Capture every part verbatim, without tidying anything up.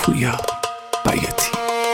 پویا بیاتی.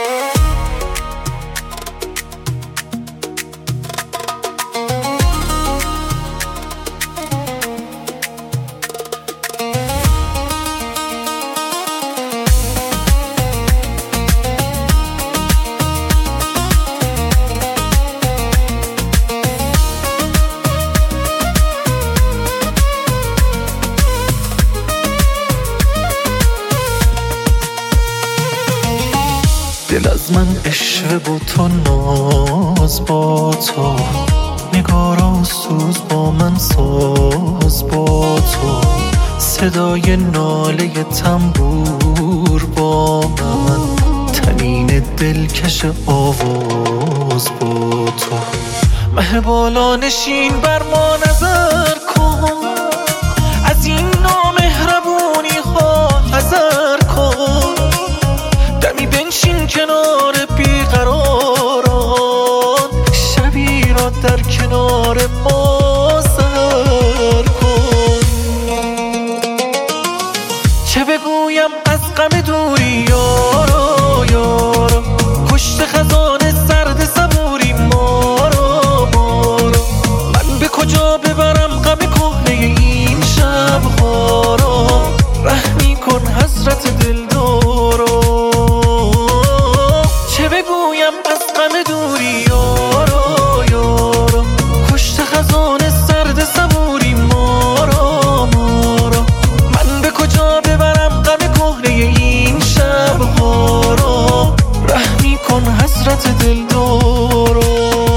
دل از من عشق با تو، ناز با تو، نگارا و سوز با من ساز با تو، صدای ناله تنبور با من، تنین دلکش آواز با تو. مه بالا نشین بر ما نظر کن، از این نامهربونی ها حذر کن، دمی بنشین کنار بیقراران، شبی را در کنار ما سر کن. چه بگویم از غم دوری یارا یارا، کشت خزان سرد صبوری مارا مارا، من به کجا ببرم غم کهنه این شبها را، رحمی کن حضرت دلدارا. چه بگویم از غم دوری یارا یارا، کشت خزان سرد صبوری مارا مارا، من به کجا ببرم غم کهنه این شبها را، رحمی کن حضرت دلدارا.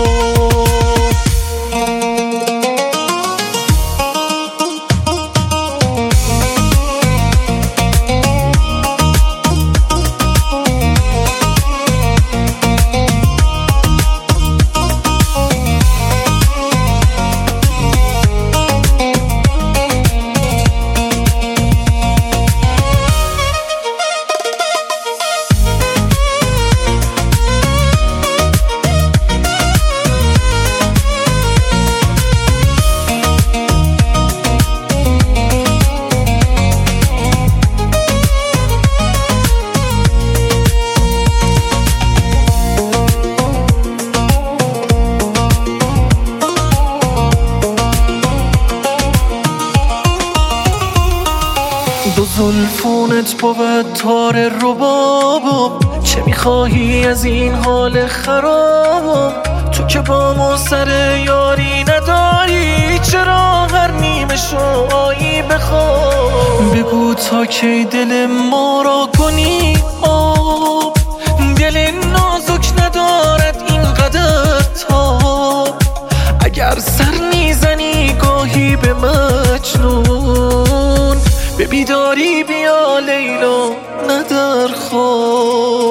دو زلفونت بود تار ربابم، چه میخواهی از این حال خرابم؟ تو که با ما سر یاری نداری، چرا هر نیمه شوایی بخواب؟ بگو تا کی دل ما را کنی آب، دل نازک ندارد اینقدر تاب، اگر سر میزنی گاهی به مجنون، به بیداری بیا لیلا نه در خواب.